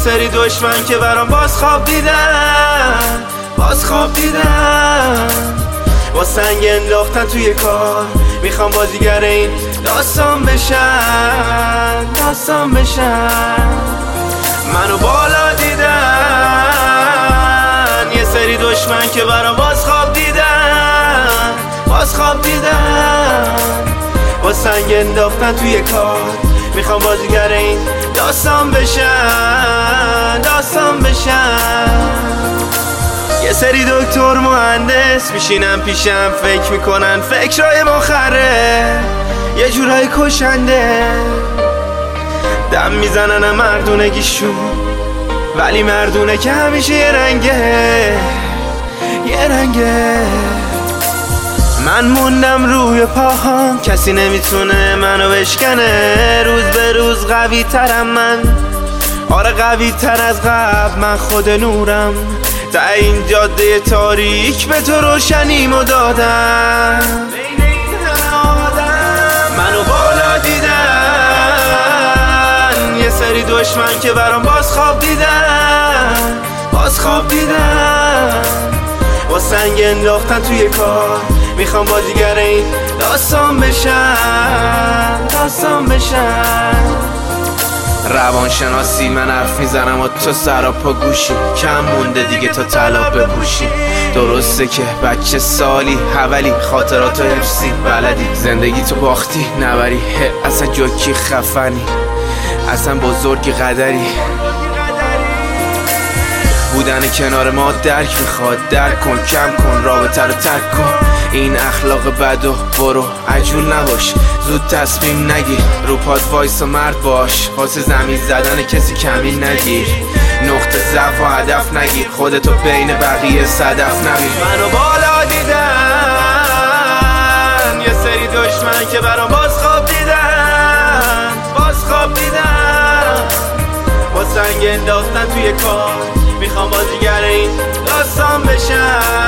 سری دشمن که برام باز خواب دیدن با سنگ انداختن توی کار، میخوام بازیگر این داستان بشن منو بالا دیدن یه سری دشمن که برام باز خواب دیدن با سنگ انداختن توی کار، میخوام بازیگر این داستان بشن یه سری دکتر مهندس میشینن پیشم، فکر میکنن فکرهای مخره یه جورایی کشنده، دم میزنن مردونگیشون، ولی مردونه که همیشه یه رنگه من موندم روی پاهام، کسی نمیتونه منو بشکنه، روز به روز قوی ترم من، آره قوی تر از قبل، من خود نورم تا این جاده تاریک، به تو روشنیمو دادم، منو بالا دیدن یه سری دشمن که برام باز خواب دیدن با سنگ انداختن توی کار، میخوام بازیگر این داستان بشن روانشناسی من حرف میزنم و تو سراپا گوشی، کم مونده دیگه تا طلا بپوشی، درسته که بچه سالی حولی، خاطراتو حفظی بلدی، زندگی تو باختی نبری، اصلا جوکی خفنی، اصلا بزرگی قدری، بودن کنار ما درک میخواد، درک کن، کم کن، رابطه رو ترک کن، این اخلاق بدو برو عجول نباش، زود تصمیم نگیر، رو پاد وایس و مرد باش، واسه زمین زدن کسی کمی نگیر، نقطه ضعف و هدف نگیر، خودتو بین بقیه صدف نبیر. منو بالا دیدن یه سری دشمن که برام باز خواب دیدن با سنگ انداختن توی کار، میخوام بازیگر این داستان بشن